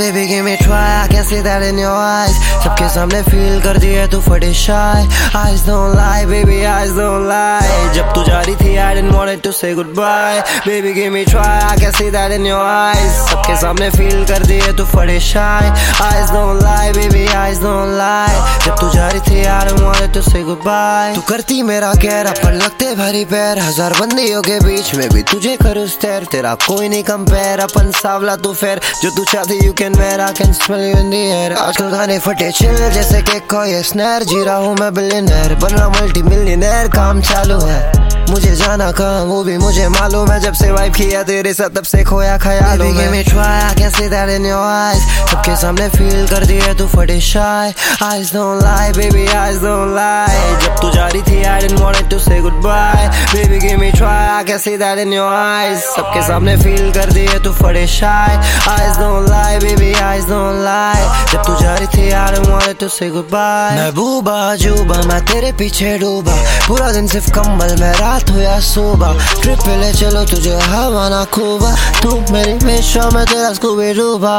Baby give me try, I can see that in your eyes. सबके सामने feel कर दिए तू फटे shy. Eyes don't lie, baby eyes don't lie. जब तू जा रही थी I didn't want it to say goodbye. Baby give me try, I can see that in your eyes. सबके सामने feel कर दिए तू फटे shy. Eyes don't lie, baby eyes don't lie. जब तू जा रही थी I didn't want it to say goodbye. तू करती मेरा कहरा पर लगते भारी पैर. हजार बंदियों के बीच में भी तुझे करूँ स्टेयर. तेरा कोई नहीं कंपेयर, अपन सावला तू फेर. जो तू चाहती you can wear, I can smell you in the air. आजकल गाने फटे चिल जैसे केक को ये स्नैर. जी रहा हूँ मैं बिलियनर, बन रहा मल्टी मिलियनर. काम चालू है मुझे जाना कहाँ वो भी मुझे मालूम है. जब से वाइब किया तेरे साथ तब से खोया ख्यालों में. Give me try, I can see that in your eyes. सबके सामने feel कर दिए तू फटे shy. Eyes don't lie, baby eyes don't lie. जब तू जा रही थी I didn't want it to say goodbye. Baby give me try, I can see that in your eyes. सबके सामने feel कर दिए तू फटे shy. Eyes don't lie, baby eyes don't lie. जब तू जा रही थी I didn't want it to say goodbye. महबूबा अजूबा मैं तेरे पीछे डूबा. पूरा दिन सिर्फ कंबल में रात हो या सुबह. ट्रिप पे ले चलो तुझे हवाना खूबा. तू मेरी हमेशा में तेरा स्कूबी डूबा.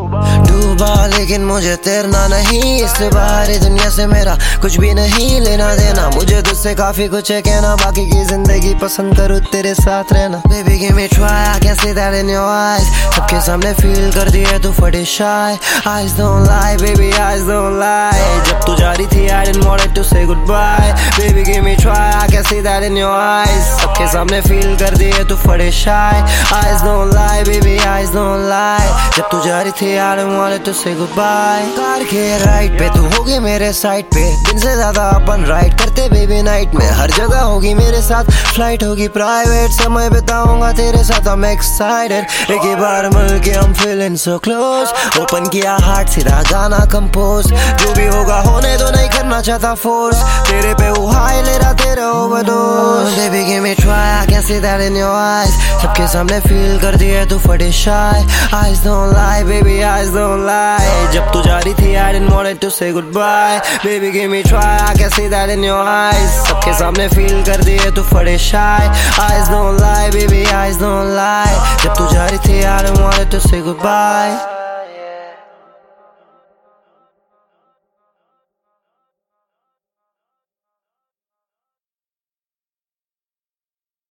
लेकिन मुझे तैरना नहीं. इससे बाहरी दुनिया से मेरा कुछ भी नहीं लेना देना. मुझे तुझसे काफी कुछ है कहना. बाकी की जिंदगी पसंद करूँ तेरे साथ रहना. Baby give me try, I can see that in your eyes. सबके सामने feel कर दिए तू फटे shy. Eyes don't lie, baby eyes don't lie. जब तू जा रही थी I didn't want it to say goodbye. Baby give me try, I can see that in your eyes. सबके सामने feel कर दिए तू फटे shy. Eyes don't lie, baby eyes don't lie. जब तू जा रही थी I didn't want it to say goodbye. Car के राइड पे तू होगी मेरे साइड पे. दिन से ज्यादा अपन राइड करते बेबी नाइट में. हर जगह होगी मेरे साथ फ्लाइट होगी प्राइवेट. समय बिताऊंगा तेरे साथ I'm excited. एक ही बार मिल के I'm feeling so close. Open किया हार्ट सीधा गाना कंपोज. जो भी होगा होने दो नहीं करना चाहता फोर्स. तेरे पे वो हाई ले रहा तेरे overdose. Baby give me try, I can see that in your eyes. सबके सामने feel कर दिए तू फटे shy. Eyes don't lie, baby eyes don't lie. जब तू जा रही थी I didn't want it to say goodbye. Baby give me try, I can see that in your eyes. सबके सामने feel कर दिए तू फटे shy. Eyes don't lie, baby eyes don't lie. जब तू जा रही थी I didn't want it to say goodbye.